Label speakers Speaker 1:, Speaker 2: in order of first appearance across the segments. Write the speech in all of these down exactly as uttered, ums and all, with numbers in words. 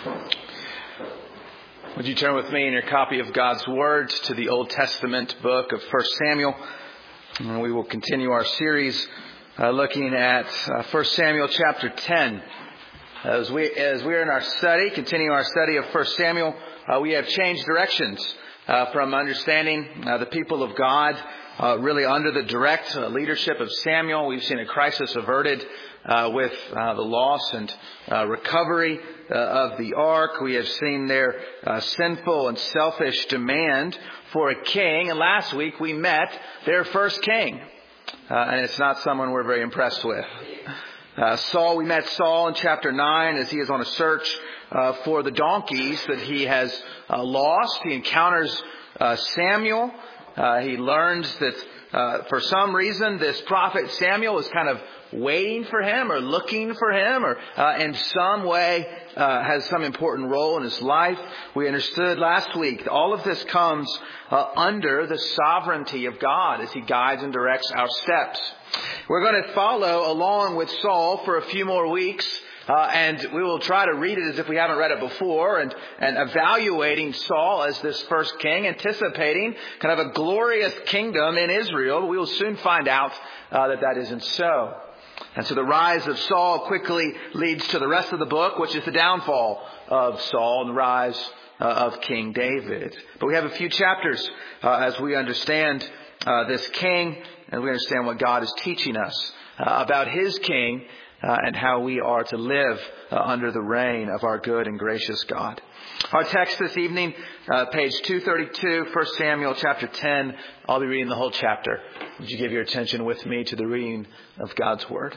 Speaker 1: Would you turn with me in your copy of God's Word to the Old Testament book of First Samuel? And we will continue our series uh, looking at uh, First Samuel chapter ten. As we as we're in our study, continuing our study of First Samuel, uh, we have changed directions uh, from understanding uh, the people of God uh, really under the direct uh, leadership of Samuel. We've seen a crisis averted uh, with uh, the loss and uh, recovery uh, of the ark. We have seen their uh, sinful and selfish demand for a king. And last week we met their first king. Uh, and it's not someone we're very impressed with. Uh, Saul, we met Saul in chapter nine as he is on a search uh, for the donkeys that he has uh, lost. He encounters uh, Samuel. Uh, he learns that uh, for some reason this prophet Samuel is kind of waiting for him or looking for him or uh, in some way uh, has some important role in his life. We understood last week that all of this comes uh, under the sovereignty of God as He guides and directs our steps. We're going to follow along with Saul for a few more weeks. Uh, and we will try to read it as if we haven't read it before and, and evaluating Saul as this first king, anticipating kind of a glorious kingdom in Israel. But we will soon find out uh, that that isn't so. And so the rise of Saul quickly leads to the rest of the book, which is the downfall of Saul and the rise uh, of King David. But we have a few chapters uh, as we understand uh, this king and we understand what God is teaching us uh, about His king. Uh, and how we are to live uh, under the reign of our good and gracious God. Our text this evening, uh, page two thirty-two, First Samuel chapter ten. I'll be reading the whole chapter. Would you give your attention with me to the reading of God's Word?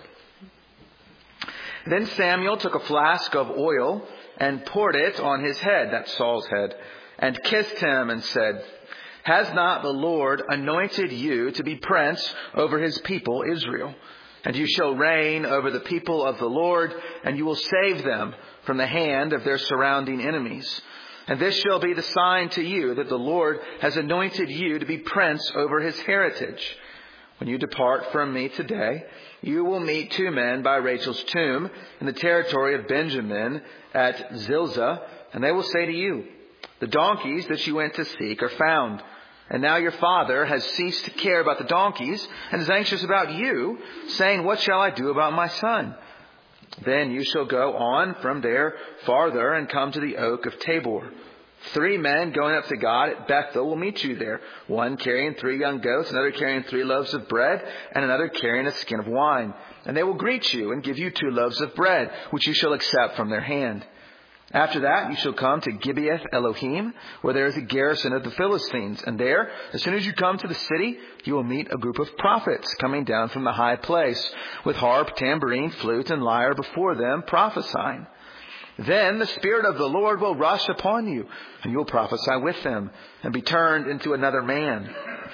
Speaker 1: Then Samuel took a flask of oil and poured it on his head, that's Saul's head, and kissed him and said, "Has not the Lord anointed you to be prince over His people Israel? And you shall reign over the people of the Lord, and you will save them from the hand of their surrounding enemies. And this shall be the sign to you that the Lord has anointed you to be prince over His heritage. When you depart from me today, you will meet two men by Rachel's tomb in the territory of Benjamin at Zilzah, and they will say to you, 'The donkeys that you went to seek are found. And now your father has ceased to care about the donkeys and is anxious about you, saying, what shall I do about my son?' Then you shall go on from there farther and come to the oak of Tabor. Three men going up to God at Bethel will meet you there, one carrying three young goats, another carrying three loaves of bread, and another carrying a skin of wine. And they will greet you and give you two loaves of bread, which you shall accept from their hand. After that, you shall come to Gibeath Elohim, where there is a garrison of the Philistines. And there, as soon as you come to the city, you will meet a group of prophets coming down from the high place, with harp, tambourine, flute, and lyre before them, prophesying. Then the Spirit of the Lord will rush upon you, and you will prophesy with them, and be turned into another man.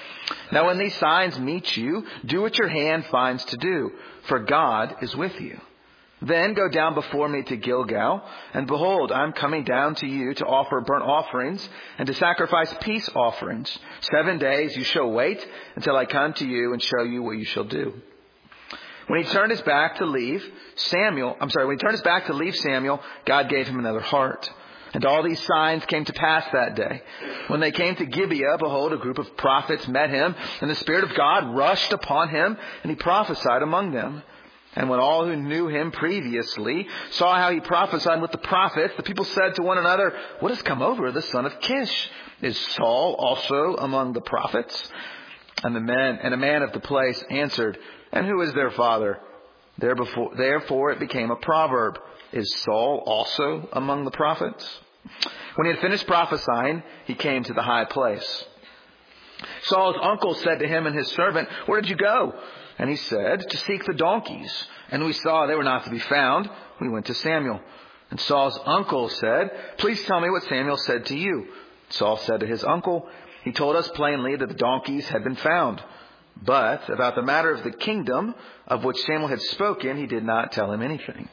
Speaker 1: Now when these signs meet you, do what your hand finds to do, for God is with you. Then go down before me to Gilgal, and behold, I am coming down to you to offer burnt offerings and to sacrifice peace offerings. Seven days you shall wait until I come to you and show you what you shall do." When he turned his back to leave Samuel, I'm sorry, when he turned his back to leave Samuel, God gave him another heart. And all these signs came to pass that day. When they came to Gibeah, behold, a group of prophets met him, and the Spirit of God rushed upon him, and he prophesied among them. And when all who knew him previously saw how he prophesied with the prophets, the people said to one another, "What has come over the son of Kish? Is Saul also among the prophets?" And the men and a man of the place answered, "And who is their father?" Therefore, therefore it became a proverb, "Is Saul also among the prophets?" When he had finished prophesying, he came to the high place. Saul's uncle said to him and his servant, "Where did you go?" And he said, "To seek the donkeys. And we saw they were not to be found. We went to Samuel." And Saul's uncle said, "Please tell me what Samuel said to you." Saul said to his uncle, "He told us plainly that the donkeys had been found. But about the matter of the kingdom of which Samuel had spoken, he did not tell him anything."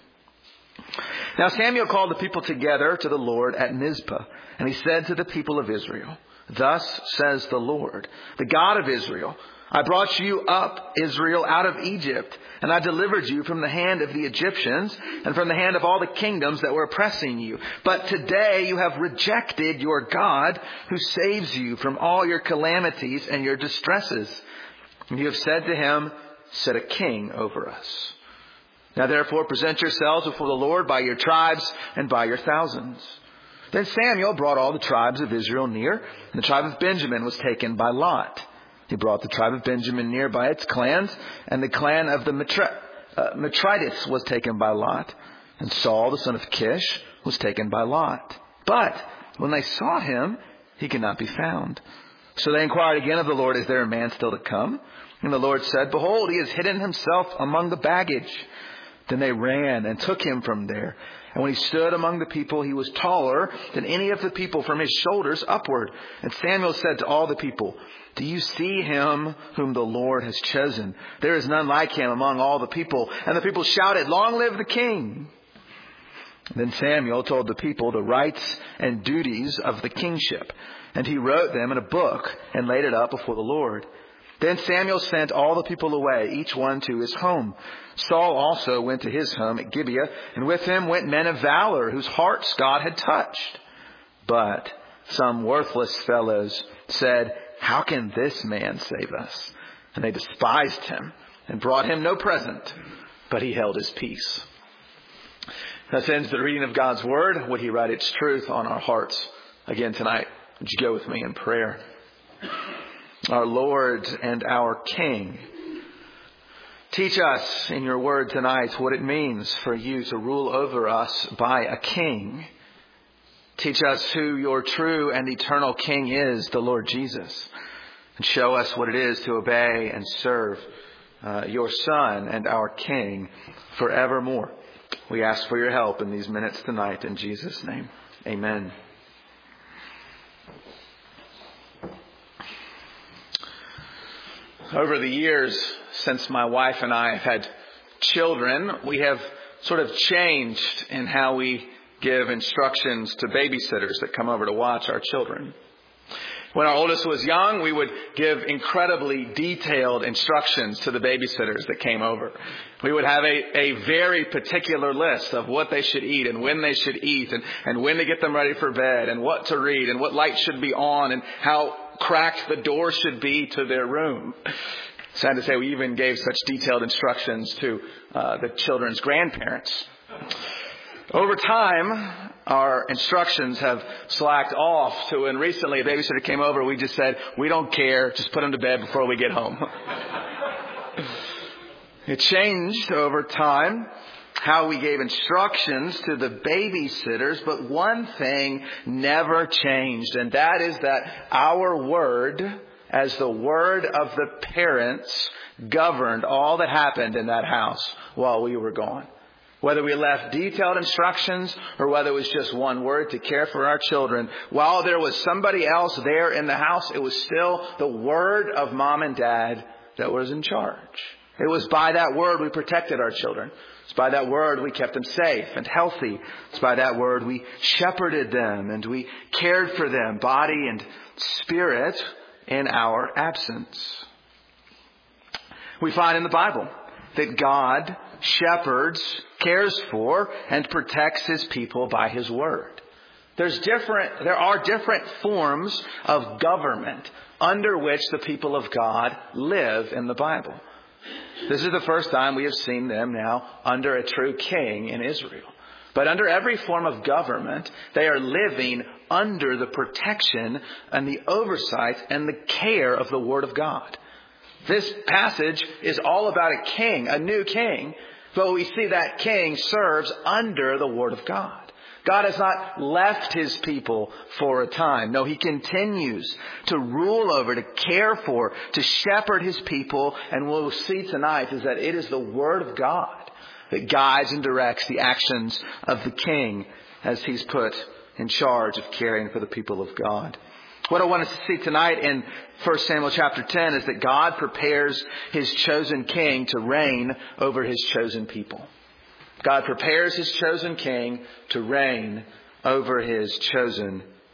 Speaker 1: Now Samuel called the people together to the Lord at Mizpah. And he said to the people of Israel, Thus says the Lord, the God of Israel, I brought you up, Israel, out of Egypt, and I delivered you from the hand of the Egyptians and from the hand of all the kingdoms that were oppressing you. But today you have rejected your God, who saves you from all your calamities and your distresses. And you have said to him, set a king over us. Now therefore present yourselves before the Lord by your tribes and by your thousands. Then Samuel brought all the tribes of Israel near, and the tribe of Benjamin was taken by lot. He brought the tribe of Benjamin near by its clans, and the clan of the Matri- uh, Matrites was taken by lot. And Saul, the son of Kish, was taken by lot. But when they sought him, he could not be found. So they inquired again of the Lord, is there a man still to come? And the Lord said, behold, he has hidden himself among the baggage. Then they ran and took him from there. And when he stood among the people, he was taller than any of the people from his shoulders upward. And Samuel said to all the people, do you see him whom the Lord has chosen? There is none like him among all the people. And the people shouted, long live the king. Then Samuel told the people the rights and duties of the kingship. And he wrote them in a book and laid it up before the Lord. Then Samuel sent all the people away, each one to his home. Saul also went to his home at Gibeah, and with him went men of valor, whose hearts God had touched. But some worthless fellows said, how can this man save us? And they despised him and brought him no present, but he held his peace. Thus ends the reading of God's word. Would he write its truth on our hearts again tonight? Would you go with me in prayer? Our Lord and our King, teach us in your word tonight what it means for you to rule over us by a king. Teach us who your true and eternal King is, the Lord Jesus. And show us what it is to obey and serve uh, your Son and our King forevermore. We ask for your help in these minutes tonight in Jesus' name. Amen. Over the years, since my wife and I have had children, we have sort of changed in how we give instructions to babysitters that come over to watch our children. When our oldest was young, we would give incredibly detailed instructions to the babysitters that came over. We would have a, a very particular list of what they should eat and when they should eat and, and when to get them ready for bed and what to read and what lights should be on and how cracked the door should be to their room. Sad to say, we even gave such detailed instructions to uh, the children's grandparents. Over time, our instructions have slacked off to when recently a babysitter came over, we just said, we don't care, just put them to bed before we get home. It changed over time how we gave instructions to the babysitters, but one thing never changed, and that is that our word, as the word of the parents, governed all that happened in that house while we were gone. Whether we left detailed instructions or whether it was just one word to care for our children, while there was somebody else there in the house, it was still the word of mom and dad that was in charge. It was by that word we protected our children. It's by that word we kept them safe and healthy. It's by that word we shepherded them and we cared for them, body and spirit, in our absence. We find in the Bible that God shepherds, cares for, and protects his people by his word. There's different, there are different forms of government under which the people of God live in the Bible. This is the first time we have seen them now under a true king in Israel. But under every form of government, they are living under the protection and the oversight and the care of the Word of God. This passage is all about a king, a new king, but we see that king serves under the Word of God. God has not left his people for a time. No, he continues to rule over, to care for, to shepherd his people. And what we'll see tonight is that it is the Word of God that guides and directs the actions of the king as he's put in charge of caring for the people of God. What I want us to see tonight in First Samuel chapter ten is that God prepares his chosen king to reign over his chosen people. God prepares his chosen king to reign over his chosen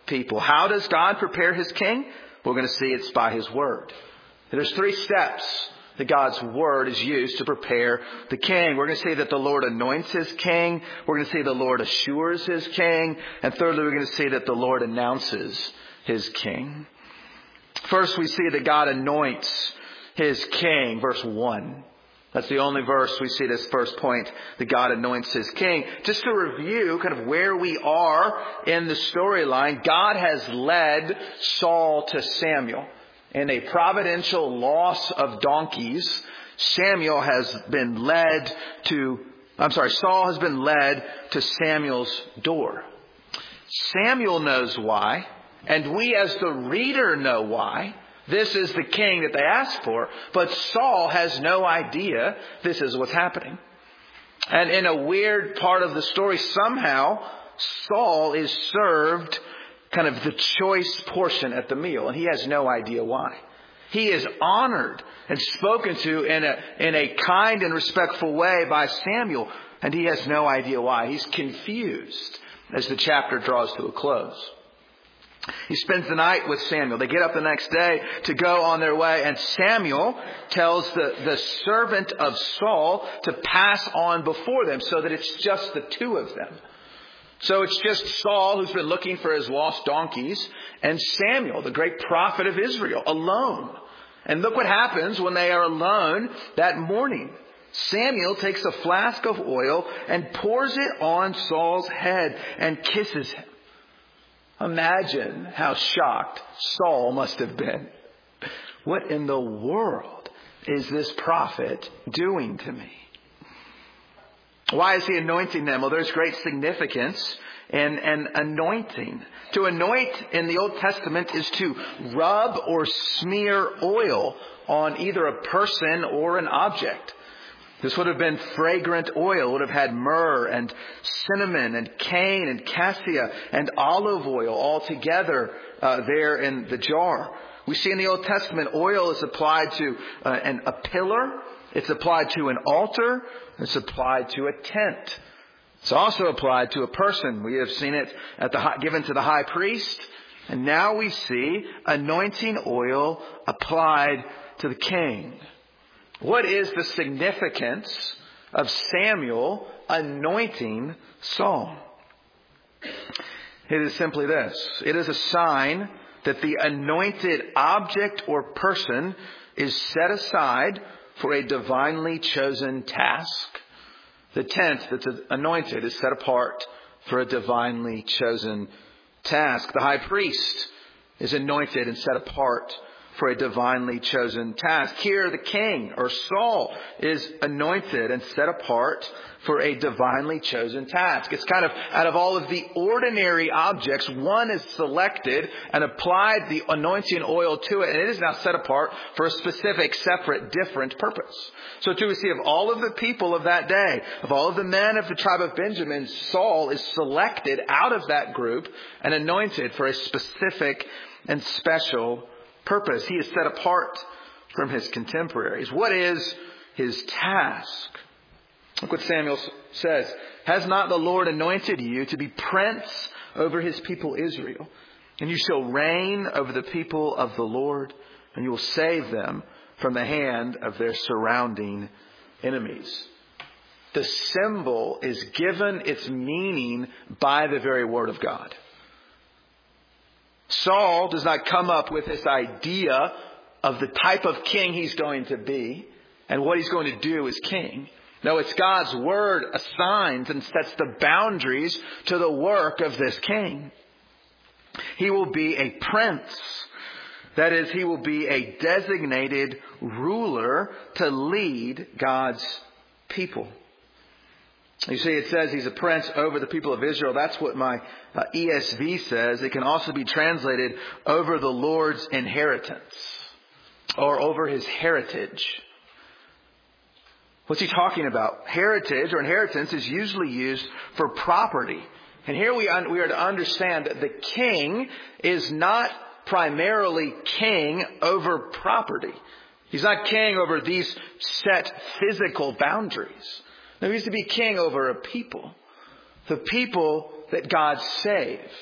Speaker 1: people. How does God prepare his king? We're going to see it's by his word. There's three steps that God's word is used to prepare the king. We're going to see that the Lord anoints his king. We're going to see the Lord assures his king. And thirdly, we're going to see that the Lord announces his king. First, we see that God anoints his king. Verse one. That's the only verse we see this first point, that God anoints his king. Just to review kind of where we are in the storyline, God has led Saul to Samuel. In a providential loss of donkeys, Samuel has been led to, I'm sorry, Saul has been led to Samuel's door. Samuel knows why, and we as the reader know why. This is the king that they asked for, but Saul has no idea this is what's happening. And in a weird part of the story, somehow Saul is served kind of the choice portion at the meal, and he has no idea why. He is honored and spoken to in a, in a kind and respectful way by Samuel, and he has no idea why. He's confused as the chapter draws to a close. He spends the night with Samuel. They get up the next day to go on their way. And Samuel tells the, the servant of Saul to pass on before them so that it's just the two of them. So it's just Saul, who's been looking for his lost donkeys, and Samuel, the great prophet of Israel, alone. And look what happens when they are alone that morning. Samuel takes a flask of oil and pours it on Saul's head and kisses him. Imagine how shocked Saul must have been. What in the world is this prophet doing to me? Why is he anointing them? Well, there's great significance in an anointing. To anoint in the Old Testament is to rub or smear oil on either a person or an object. This would have been fragrant oil. It would have had myrrh and cinnamon and cane and cassia and olive oil all together uh, there in the jar. We see in the Old Testament oil is applied to uh, an, a pillar. It's applied to an altar. It's applied to a tent. It's also applied to a person. We have seen it at the given to the high priest. And now we see anointing oil applied to the king. What is the significance of Samuel anointing Saul? It is simply this. It is a sign that the anointed object or person is set aside for a divinely chosen task. The tent that's anointed is set apart for a divinely chosen task. The high priest is anointed and set apart for a divinely chosen task. Here the king, or Saul, is anointed and set apart for a divinely chosen task. It's kind of out of all of the ordinary objects, one is selected and applied the anointing oil to it, and it is now set apart for a specific, separate, different purpose. So too we see of all of the people of that day, of all of the men of the tribe of Benjamin, Saul is selected out of that group and anointed for a specific and special purpose. He is set apart from his contemporaries. What is his task? Look what Samuel says. Has not the Lord anointed you to be prince over his people Israel? And you shall reign over the people of the Lord, and you will save them from the hand of their surrounding enemies. The symbol is given its meaning by the very word of God. Saul does not come up with this idea of the type of king he's going to be and what he's going to do as king. No, it's God's word assigns and sets the boundaries to the work of this king. He will be a prince. That is, he will be a designated ruler to lead God's people. You see, it says he's a prince over the people of Israel. That's what my uh, E S V says. It can also be translated over the Lord's inheritance or over his heritage. What's he talking about? Heritage or inheritance is usually used for property. And here we, un- we are to understand that the king is not primarily king over property. He's not king over these set physical boundaries. No, he's to be king over a people. The people that God saved.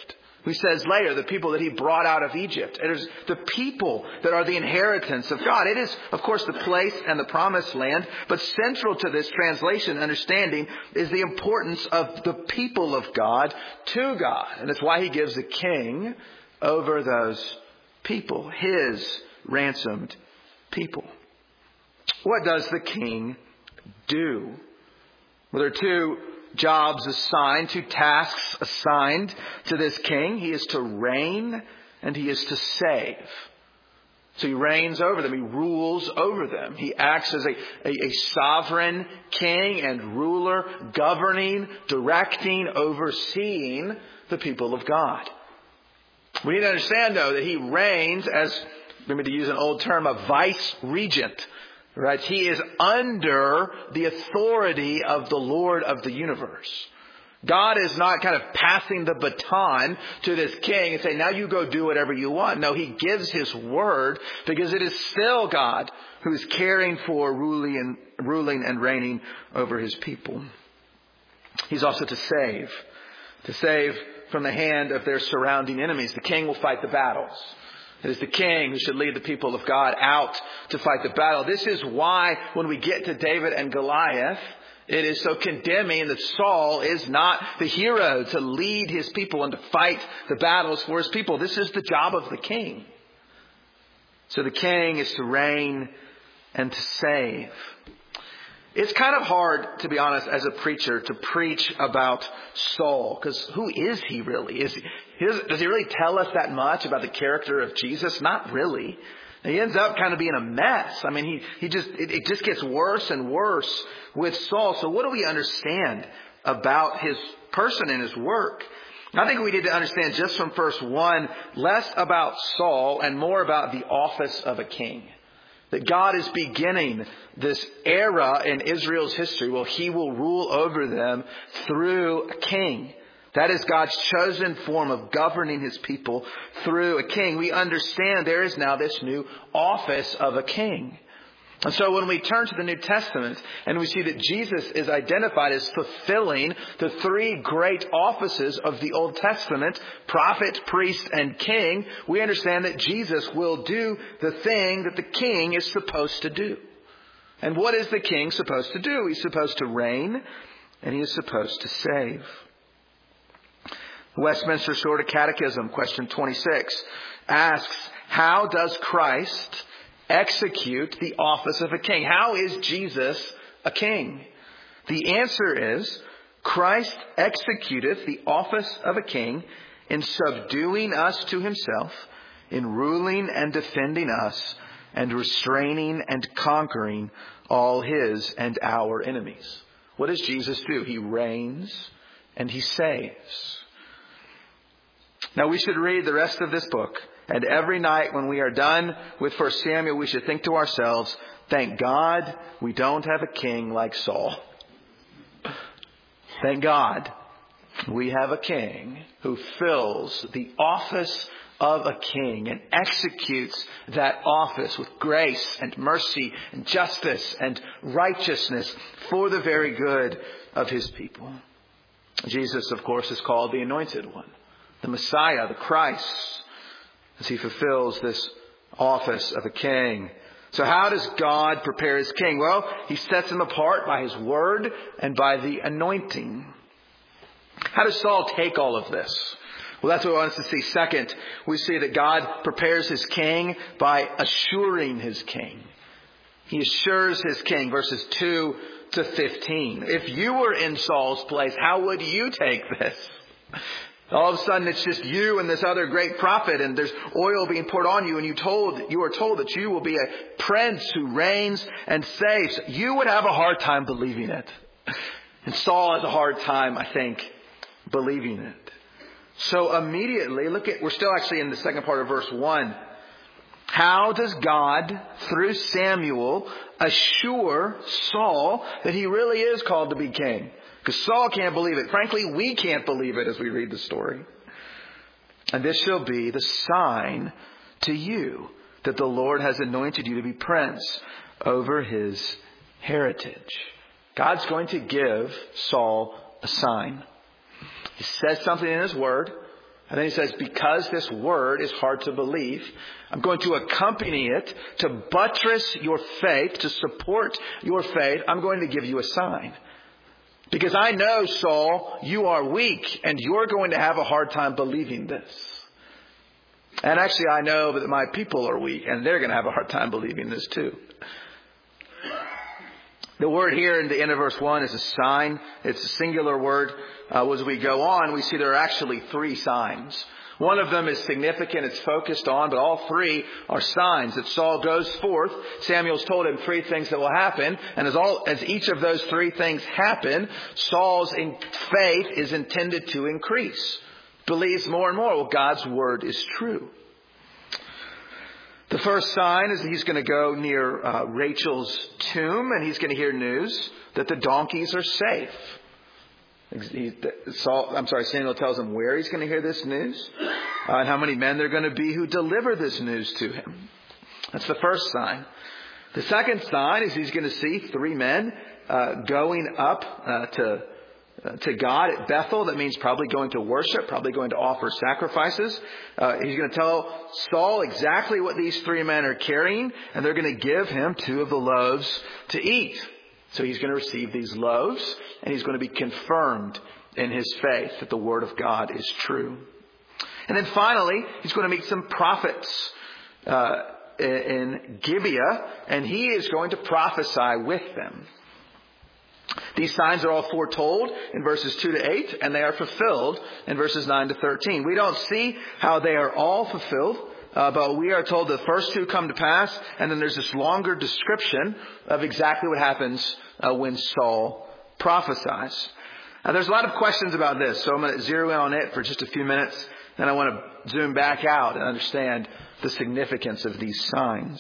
Speaker 1: He says later, the people that he brought out of Egypt. It is the people that are the inheritance of God. It is, of course, the place and the promised land. But central to this translation understanding is the importance of the people of God to God. And that's why he gives a king over those people, his ransomed people. What does the king do? Well, there are two jobs assigned, two tasks assigned to this king. He is to reign and he is to save. So he reigns over them. He rules over them. He acts as a, a, a sovereign king and ruler, governing, directing, overseeing the people of God. We need to understand, though, that he reigns as, maybe to use an old term, a vice regent. Right? He is under the authority of the Lord of the universe. God is not kind of passing the baton to this king and saying, now you go do whatever you want. No, he gives his word because it is still God who is caring for ruling and, ruling and reigning over his people. He's also to save, to save from the hand of their surrounding enemies. The king will fight the battles. It is the king who should lead the people of God out to fight the battle. This is why when we get to David and Goliath, it is so condemning that Saul is not the hero to lead his people and to fight the battles for his people. This is the job of the king. So the king is to reign and to save. It's kind of hard, to be honest, as a preacher to preach about Saul. Because who is he really? Is he, does he really tell us that much about the character of Jesus? Not really. He ends up kind of being a mess. I mean, he, he just, it, it just gets worse and worse with Saul. So what do we understand about his person and his work? I think we need to understand just from verse one, less about Saul and more about the office of a king. That God is beginning this era in Israel's history where he will rule over them through a king. That is God's chosen form of governing his people through a king. We understand there is now this new office of a king. And so when we turn to the New Testament and we see that Jesus is identified as fulfilling the three great offices of the Old Testament, prophet, priest, and king, we understand that Jesus will do the thing that the king is supposed to do. And what is the king supposed to do? He's supposed to reign and he is supposed to save. Westminster Shorter Catechism, question twenty-six, asks, how does Christ execute the office of a king? How is Jesus a king? The answer is, Christ executeth the office of a king in subduing us to himself, in ruling and defending us, and restraining and conquering all his and our enemies. What does Jesus do? He reigns and he saves. Now we should read the rest of this book. And every night when we are done with First Samuel, we should think to ourselves, thank God we don't have a king like Saul. Thank God we have a king who fills the office of a king and executes that office with grace and mercy and justice and righteousness for the very good of his people. Jesus, of course, is called the Anointed One, the Messiah, the Christ, as he fulfills this office of a king. So how does God prepare his king? Well, he sets him apart by his word and by the anointing. How does Saul take all of this? Well, that's what we want us to see. Second, we see that God prepares his king by assuring his king. He assures his king, verses two to fifteen. If you were in Saul's place, how would you take this? All of a sudden, it's just you and this other great prophet, and there's oil being poured on you, and you told you are told that you will be a prince who reigns and saves. You would have a hard time believing it. And Saul has a hard time, I think, believing it. So immediately, look at, we're still actually in the second part of verse one. How does God, through Samuel, assure Saul that he really is called to be king? Because Saul can't believe it. Frankly, we can't believe it as we read the story. And this shall be the sign to you that the Lord has anointed you to be prince over his heritage. God's going to give Saul a sign. He says something in his word. And then he says, because this word is hard to believe, I'm going to accompany it to buttress your faith, to support your faith. I'm going to give you a sign. Because I know, Saul, you are weak and you're going to have a hard time believing this. And actually, I know that my people are weak and they're going to have a hard time believing this too. The word here in the end of verse one is a sign. It's a singular word. Uh, as we go on, we see there are actually three signs. One of them is significant. It's focused on, but all three are signs that Saul goes forth. Samuel's told him three things that will happen. And as all, as each of those three things happen, Saul's in faith is intended to increase. Believes more and more, well, God's word is true. The first sign is that he's going to go near uh, Rachel's tomb and he's going to hear news that the donkeys are safe. He, Saul, I'm sorry, Samuel tells him where he's going to hear this news uh, and how many men there are going to be who deliver this news to him. That's the first sign. The second sign is he's going to see three men uh, going up uh, to uh, to God at Bethel. That means probably going to worship, probably going to offer sacrifices. Uh, he's going to tell Saul exactly what these three men are carrying, and they're going to give him two of the loaves to eat. So he's going to receive these loaves, and he's going to be confirmed in his faith that the word of God is true. And then finally, he's going to meet some prophets uh, in Gibeah, and he is going to prophesy with them. These signs are all foretold in verses two to eight, and they are fulfilled in verses nine to thirteen. We don't see how they are all fulfilled. Uh, but we are told the first two come to pass, and then there's this longer description of exactly what happens uh, when Saul prophesies. Now, there's a lot of questions about this, so I'm going to zero in on it for just a few minutes. Then I want to zoom back out and understand the significance of these signs.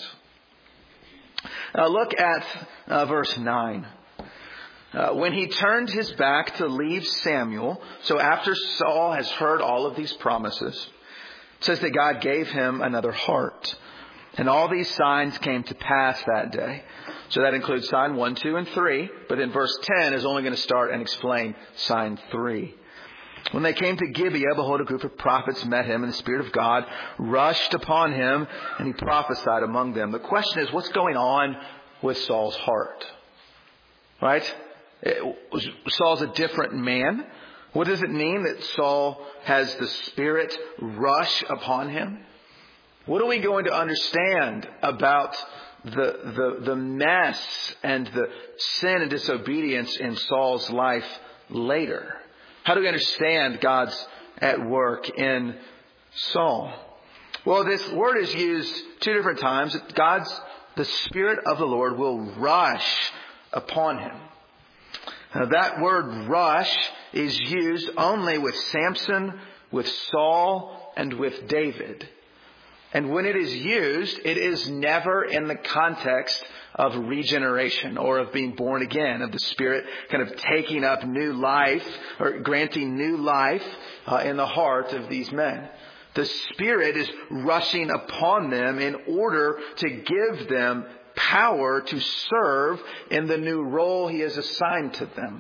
Speaker 1: Uh, look at uh, verse nine. Uh, when he turned his back to leave Samuel, so after Saul has heard all of these promises, it says that God gave him another heart. And all these signs came to pass that day. So that includes sign one, two, and three. But in verse ten is only going to start and explain sign three. When they came to Gibeah, behold, a group of prophets met him, and the Spirit of God rushed upon him, and he prophesied among them. The question is, what's going on with Saul's heart? Right? It, Saul's a different man. What does it mean that Saul has the Spirit rush upon him? What are we going to understand about the, the, the mess and the sin and disobedience in Saul's life later? How do we understand God's at work in Saul? Well, this word is used two different times. God's, the Spirit of the Lord will rush upon him. Now, that word rush is used only with Samson, with Saul, and with David. And when it is used, it is never in the context of regeneration or of being born again, of the Spirit kind of taking up new life or granting new life uh, in the heart of these men. The Spirit is rushing upon them in order to give them power to serve in the new role He has assigned to them.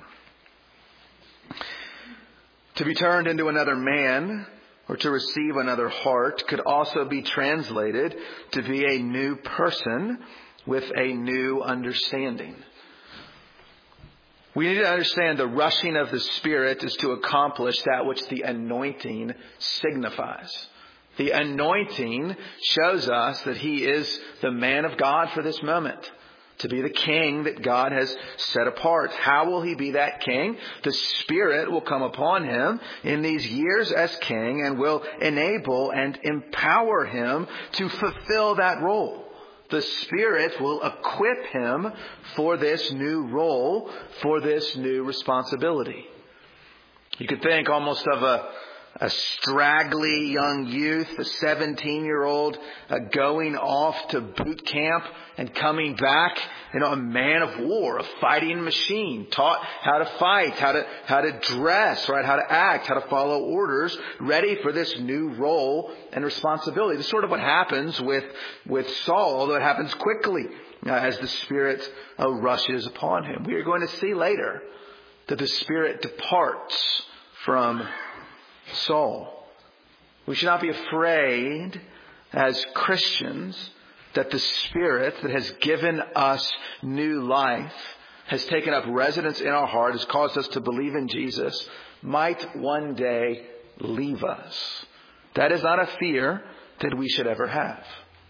Speaker 1: To be turned into another man or to receive another heart could also be translated to be a new person with a new understanding. We need to understand the rushing of the Spirit is to accomplish that which the anointing signifies. The anointing shows us that He is the man of God for this moment, to be the king that God has set apart. How will He be that king? The Spirit will come upon Him in these years as king and will enable and empower Him to fulfill that role. The Spirit will equip Him for this new role, for this new responsibility. You could think almost of a A straggly young youth, a seventeen-year-old uh, going off to boot camp and coming back, you know, a man of war, a fighting machine, taught how to fight, how to how to dress, right, how to act, how to follow orders, ready for this new role and responsibility. This is sort of what happens with with Saul, although it happens quickly uh, as the Spirit uh, rushes upon him. We are going to see later that the Spirit departs from Saul. We should not be afraid as Christians that the Spirit that has given us new life, has taken up residence in our heart, has caused us to believe in Jesus, might one day leave us. That is not a fear that we should ever have.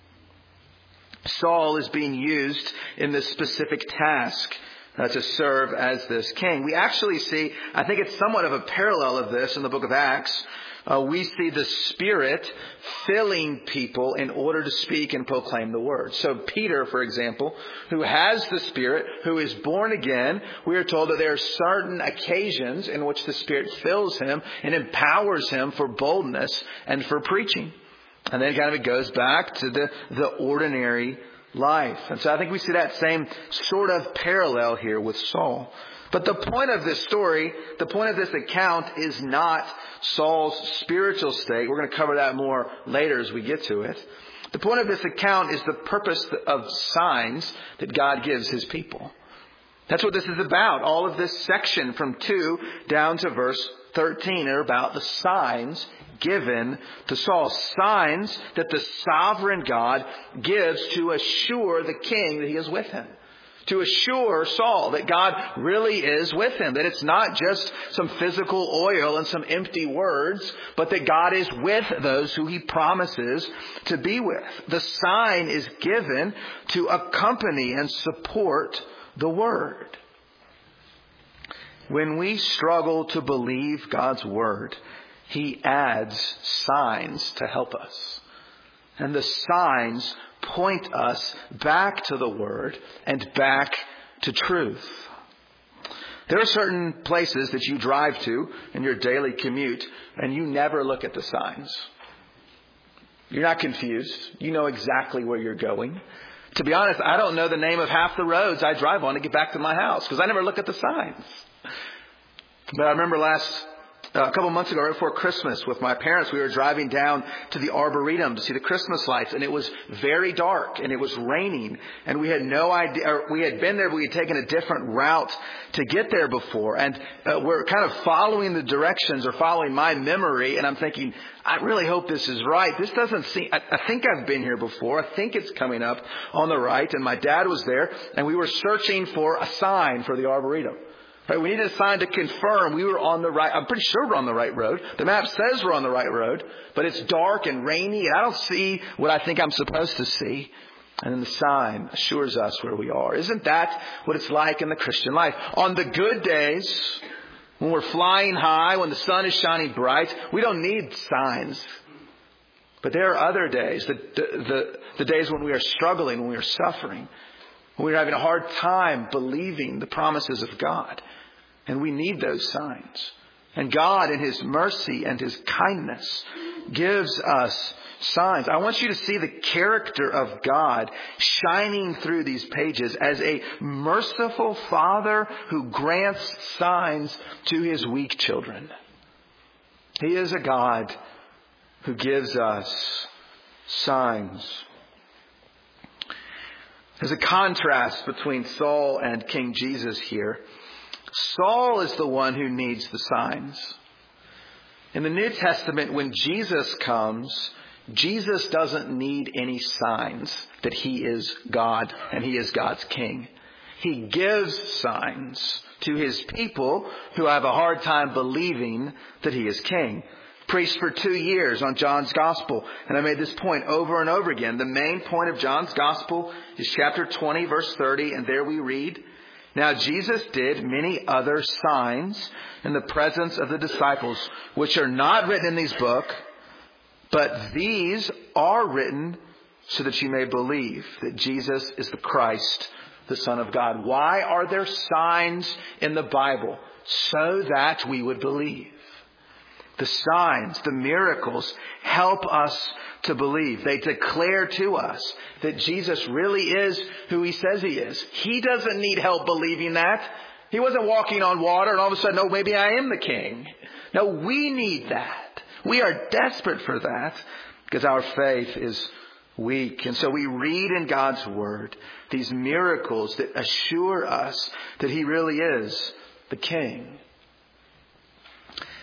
Speaker 1: Saul is being used in this specific task uh, to serve as this king. We actually see, I think it's somewhat of a parallel of this in the book of Acts. Uh, we see the Spirit filling people in order to speak and proclaim the word. So Peter, for example, who has the Spirit, who is born again, we are told that there are certain occasions in which the Spirit fills him and empowers him for boldness and for preaching. And then kind of it goes back to the, the ordinary life. And so I think we see that same sort of parallel here with Saul. But the point of this story, the point of this account is not Saul's spiritual state. We're going to cover that more later as we get to it. The point of this account is the purpose of signs that God gives his people. That's what this is about. All of this section from two down to verse thirteen are about the signs given to Saul. Signs that the sovereign God gives to assure the king that he is with him. To assure Saul that God really is with him. That it's not just some physical oil and some empty words, but that God is with those who he promises to be with. The sign is given to accompany and support the word. When we struggle to believe God's word, he adds signs to help us. And the signs point us back to the word and back to truth. There are certain places that you drive to in your daily commute and you never look at the signs. You're not confused. You know exactly where you're going. To be honest, I don't know the name of half the roads I drive on to get back to my house because I never look at the signs. But I remember last Uh, a couple months ago, right before Christmas, with my parents, we were driving down to the Arboretum to see the Christmas lights, and it was very dark, and it was raining, and we had no idea, or we had been there, but we had taken a different route to get there before, and uh, we're kind of following the directions or following my memory, and I'm thinking, I really hope this is right. This doesn't seem, I, I think I've been here before. I think it's coming up on the right, and my dad was there, and we were searching for a sign for the Arboretum. Right, we needed a sign to confirm we were on the right. I'm pretty sure we're on the right road. The map says we're on the right road, but it's dark and rainy, and I don't see what I think I'm supposed to see. And then the sign assures us where we are. Isn't that what it's like in the Christian life? On the good days, when we're flying high, when the sun is shining bright, we don't need signs. But there are other days, the, the, the, the days when we are struggling, when we are suffering, when we're having a hard time believing the promises of God. And we need those signs. And God, in his mercy and his kindness, gives us signs. I want you to see the character of God shining through these pages as a merciful Father who grants signs to his weak children. He is a God who gives us signs. There's a contrast between Saul and King Jesus here. Saul is the one who needs the signs. In the New Testament, when Jesus comes, Jesus doesn't need any signs that he is God and he is God's king. He gives signs to his people who have a hard time believing that he is king. Preached for two years on John's Gospel. And I made this point over and over again. The main point of John's Gospel is chapter twenty, verse thirty. And there we read, "Now Jesus did many other signs in the presence of the disciples, which are not written in these book, but these are written so that you may believe that Jesus is the Christ, the Son of God." Why are there signs in the Bible? So that we would believe. The signs, the miracles help us to believe. They declare to us that Jesus really is who he says he is. He doesn't need help believing that. He wasn't walking on water and all of a sudden, oh, maybe I am the king. No, we need that. We are desperate for that because our faith is weak. And so we read in God's word these miracles that assure us that he really is the king.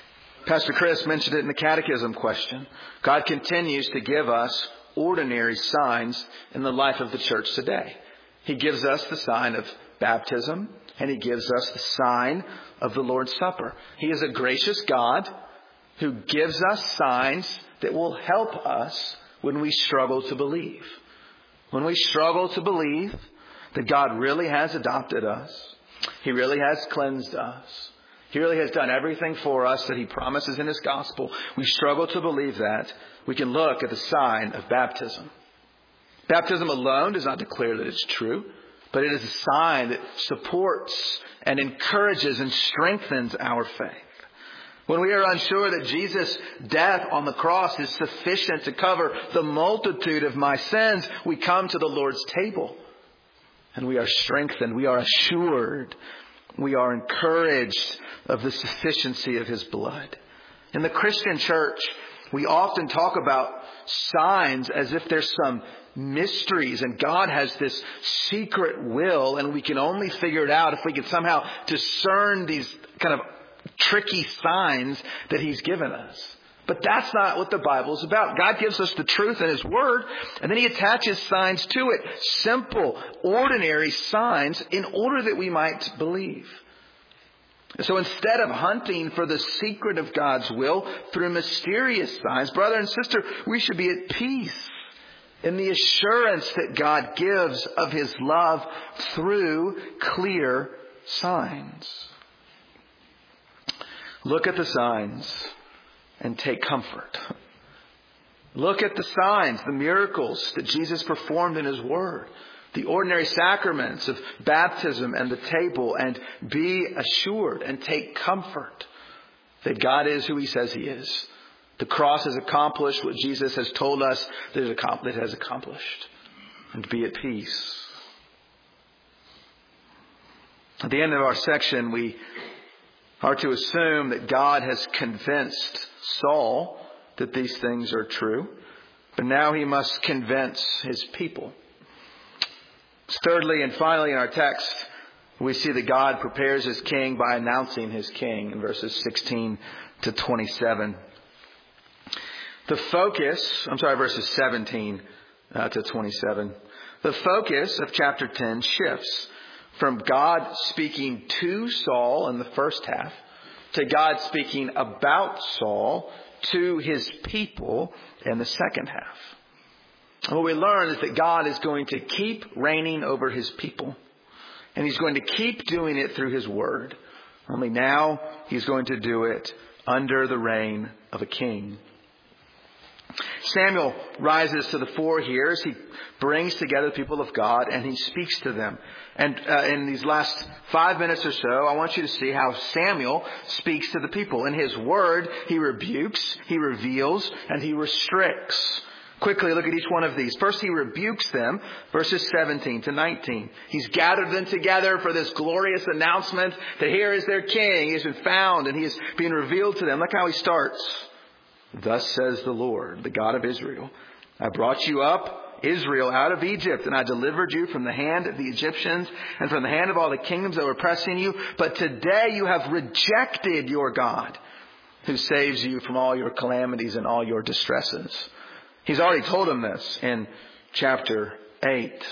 Speaker 1: Pastor Chris mentioned it in the catechism question. God continues to give us ordinary signs in the life of the church today. He gives us the sign of baptism, and He gives us the sign of the Lord's Supper. He is a gracious God who gives us signs that will help us when we struggle to believe. When we struggle to believe that God really has adopted us, He really has cleansed us, He really has done everything for us that He promises in His gospel, we struggle to believe that, we can look at the sign of baptism. Baptism alone does not declare that it's true, but it is a sign that supports and encourages and strengthens our faith. When we are unsure that Jesus' death on the cross is sufficient to cover the multitude of my sins, we come to the Lord's table and we are strengthened, we are assured, we are encouraged of the sufficiency of His blood. In the Christian church, we often talk about signs as if there's some mysteries and God has this secret will and we can only figure it out if we can somehow discern these kind of tricky signs that He's given us. But that's not what the Bible is about. God gives us the truth in His Word, and then He attaches signs to it. Simple, ordinary signs in order that we might believe. So instead of hunting for the secret of God's will through mysterious signs, brother and sister, we should be at peace in the assurance that God gives of His love through clear signs. Look at the signs and take comfort. Look at the signs, the miracles that Jesus performed in His Word, the ordinary sacraments of baptism and the table, and be assured and take comfort that God is who He says He is. The cross has accomplished what Jesus has told us that it has accomplished. And be at peace. At the end of our section, we are to assume that God has convinced Saul that these things are true. But now He must convince His people. Thirdly and finally in our text, we see that God prepares His king by announcing His king in verses sixteen to twenty-seven. The focus, I'm sorry, verses seventeen uh, to twenty-seven. The focus of chapter ten shifts from God speaking to Saul in the first half to God speaking about Saul to His people in the second half. And what we learn is that God is going to keep reigning over His people. And He's going to keep doing it through His Word. Only now He's going to do it under the reign of a king. Samuel rises to the fore here as he brings together the people of God and he speaks to them. And uh, in these last five minutes or so, I want you to see how Samuel speaks to the people. In his word, he rebukes, he reveals, and he restricts. Quickly look at each one of these. First, he rebukes them, verses seventeen to nineteen. He's gathered them together for this glorious announcement that here is their king. He has been found and he is being revealed to them. Look how he starts. Thus says the Lord, the God of Israel, I brought you up, Israel, out of Egypt, and I delivered you from the hand of the Egyptians and from the hand of all the kingdoms that were oppressing you. But today you have rejected your God, who saves you from all your calamities and all your distresses. He's already told them this in chapter eight.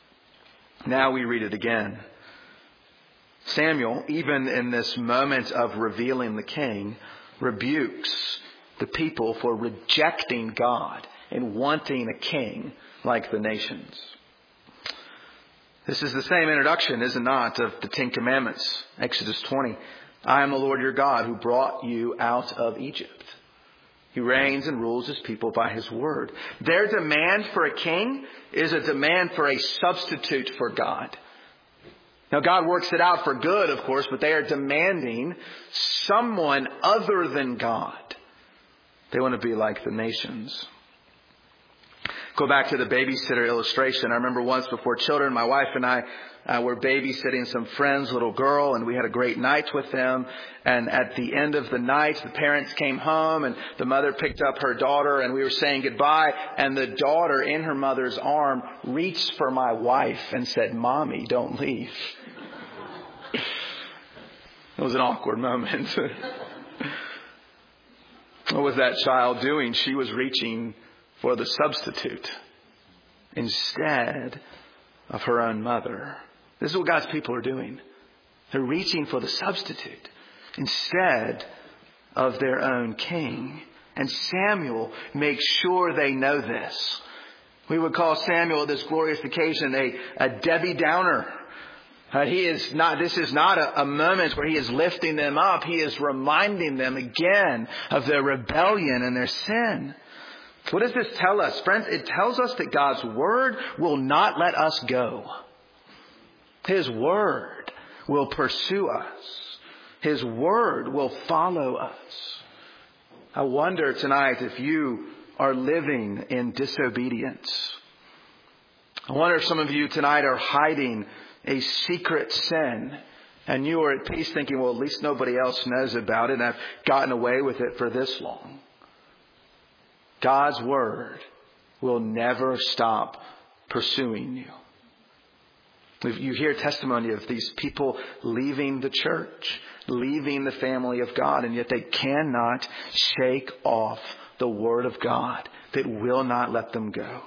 Speaker 1: Now we read it again. Samuel, even in this moment of revealing the king, rebukes the people for rejecting God and wanting a king like the nations. This is the same introduction, is it not, of the Ten Commandments. Exodus twenty. I am the Lord your God who brought you out of Egypt. He reigns and rules His people by His word. Their demand for a king is a demand for a substitute for God. Now, God works it out for good, of course, but they are demanding someone other than God. They want to be like the nations. Go back to the babysitter illustration. I remember once before children, my wife and I uh, were babysitting some friend's little girl, and we had a great night with them. And at the end of the night, the parents came home, and the mother picked up her daughter, and we were saying goodbye. And the daughter, in her mother's arm, reached for my wife and said, "Mommy, don't leave." It was an awkward moment. What was that child doing? She was reaching for the substitute instead of her own mother. This is what God's people are doing. They're reaching for the substitute instead of their own king. And Samuel makes sure they know this. We would call Samuel at this glorious occasion a, a Debbie Downer. Uh, he is not, this is not a, a moment where he is lifting them up. He is reminding them again of their rebellion and their sin. What does this tell us? Friends, it tells us that God's word will not let us go. His word will pursue us. His word will follow us. I wonder tonight if you are living in disobedience. I wonder if some of you tonight are hiding a secret sin and you are at peace thinking, well, at least nobody else knows about it and I've gotten away with it for this long. God's word will never stop pursuing you. You hear testimony of these people leaving the church, leaving the family of God, and yet they cannot shake off the word of God that will not let them go.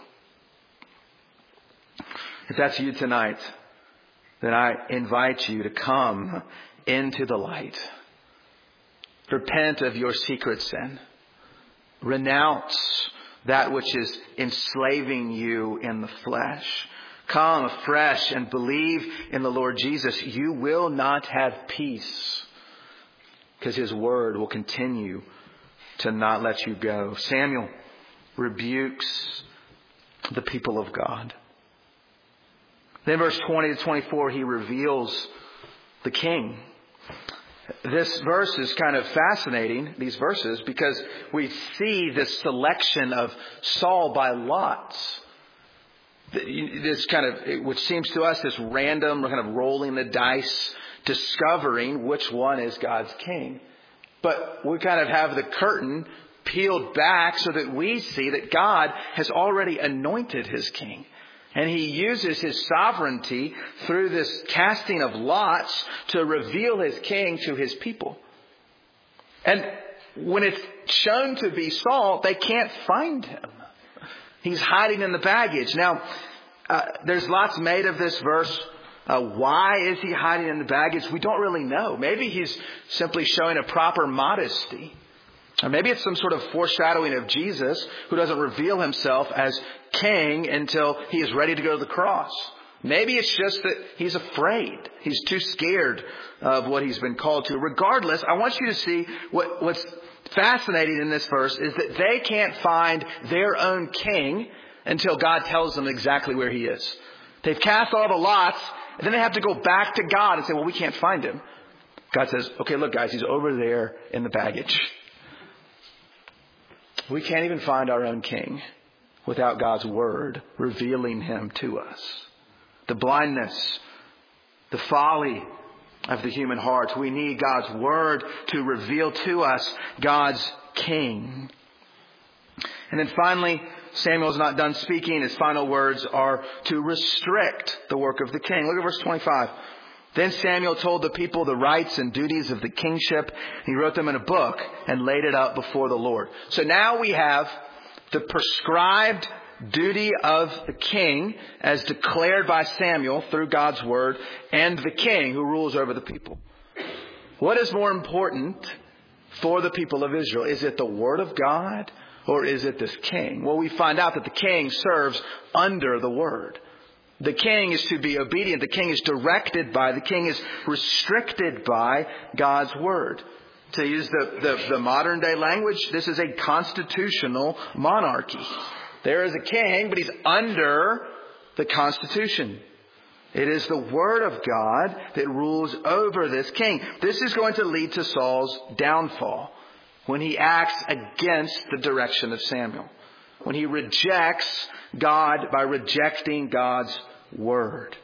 Speaker 1: If that's you tonight, then I invite you to come into the light. Repent of your secret sin. Renounce that which is enslaving you in the flesh. Come afresh and believe in the Lord Jesus. You will not have peace because His word will continue to not let you go. Samuel rebukes the people of God. Then verse twenty to twenty-four, he reveals the king. This verse is kind of fascinating, these verses, because we see this selection of Saul by lots. This kind of, which seems to us this random, we're kind of rolling the dice, discovering which one is God's king. But we kind of have the curtain peeled back so that we see that God has already anointed His king. And He uses His sovereignty through this casting of lots to reveal His king to His people. And when it's shown to be Saul, they can't find him. He's hiding in the baggage. Now, uh, there's lots made of this verse. Uh, why is he hiding in the baggage? We don't really know. Maybe he's simply showing a proper modesty. Or maybe it's some sort of foreshadowing of Jesus, who doesn't reveal Himself as king until He is ready to go to the cross. Maybe it's just that he's afraid. He's too scared of what he's been called to. Regardless, I want you to see what, what's fascinating in this verse is that they can't find their own king until God tells them exactly where He is. They've cast all the lots, and then they have to go back to God and say, well, we can't find Him. God says, okay, look, guys, He's over there in the baggage. We can't even find our own king without God's word revealing Him to us. The blindness, the folly of the human heart. We need God's word to reveal to us God's king. And then finally, Samuel's not done speaking. His final words are to restrict the work of the king. Look at verse twenty-five. Then Samuel told the people the rights and duties of the kingship. He wrote them in a book and laid it out before the Lord. So now we have the prescribed duty of the king as declared by Samuel through God's word, and the king who rules over the people. What is more important for the people of Israel? Is it the word of God or is it this king? Well, we find out that the king serves under the word. The king is to be obedient. The king is directed by, the king is restricted by God's word. To use the, the, the modern day language, this is a constitutional monarchy. There is a king, but he's under the Constitution. It is the word of God that rules over this king. This is going to lead to Saul's downfall when he acts against the direction of Samuel. When he rejects God by rejecting God's word.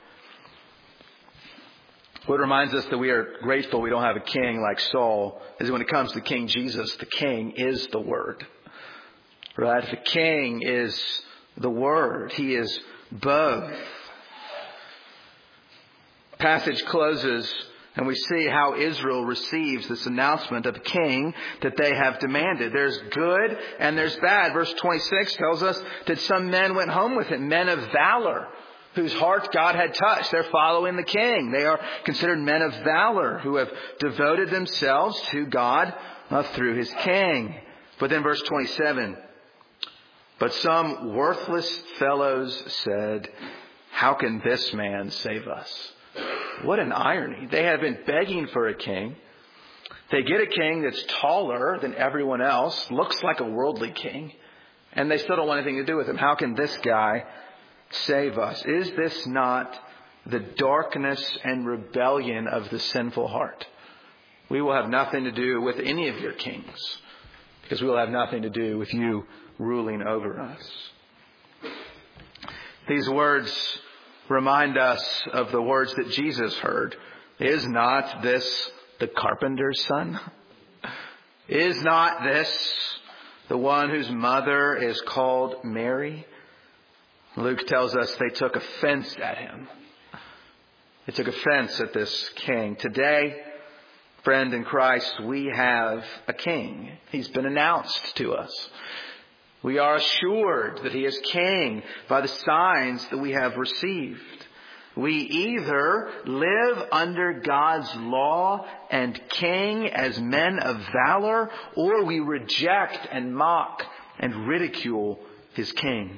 Speaker 1: What reminds us that we are grateful we don't have a king like Saul is when it comes to King Jesus, the king is the word. Right? The king is the word. He is both. Passage closes And we see how Israel receives this announcement of a king that they have demanded. There's good and there's bad. Verse twenty-six tells us that some men went home with him, men of valor, whose hearts God had touched. They're following the king. They are considered men of valor who have devoted themselves to God uh, through his king. But then verse twenty-seven, but some worthless fellows said, how can this man save us? What an irony. They have been begging for a king. They get a king that's taller than everyone else, looks like a worldly king, and they still don't want anything to do with him. How can this guy save us? Is this not the darkness and rebellion of the sinful heart? We will have nothing to do with any of your kings, because we will have nothing to do with you ruling over us. These words remind us of the words that Jesus heard. Is not this the carpenter's son? Is not this the one whose mother is called Mary? Luke tells us they took offense at him. They took offense at this king. Today, friend in Christ, we have a king. He's been announced to us. We are assured that he is king by the signs that we have received. We either live under God's law and king as men of valor, or we reject and mock and ridicule his king.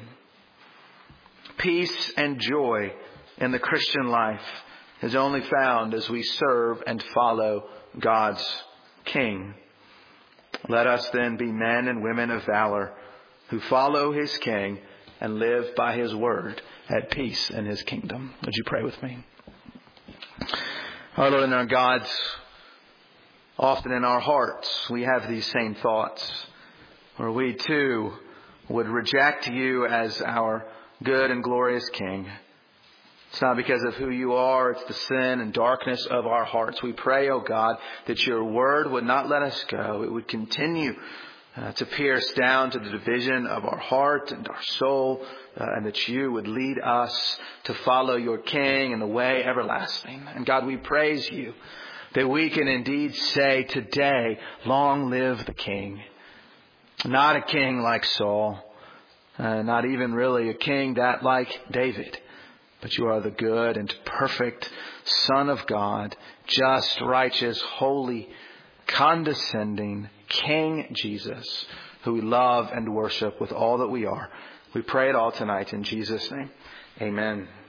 Speaker 1: Peace and joy in the Christian life is only found as we serve and follow God's king. Let us then be men and women of valor who follow his king and live by his word at peace in his kingdom. Would you pray with me? Our Lord and our God, often in our hearts we have these same thoughts, where we too would reject you as our good and glorious king. It's not because of who you are. It's the sin and darkness of our hearts. We pray, oh God, that your word would not let us go. It would continue uh, to pierce down to the division of our heart and our soul, uh, and that you would lead us to follow your king in the way everlasting. And God, we praise you that we can indeed say today, long live the king. Not a king like Saul, uh, not even really a king that like David. But you are the good and perfect Son of God, just, righteous, holy, condescending King Jesus, who we love and worship with all that we are. We pray it all tonight in Jesus' name. Amen.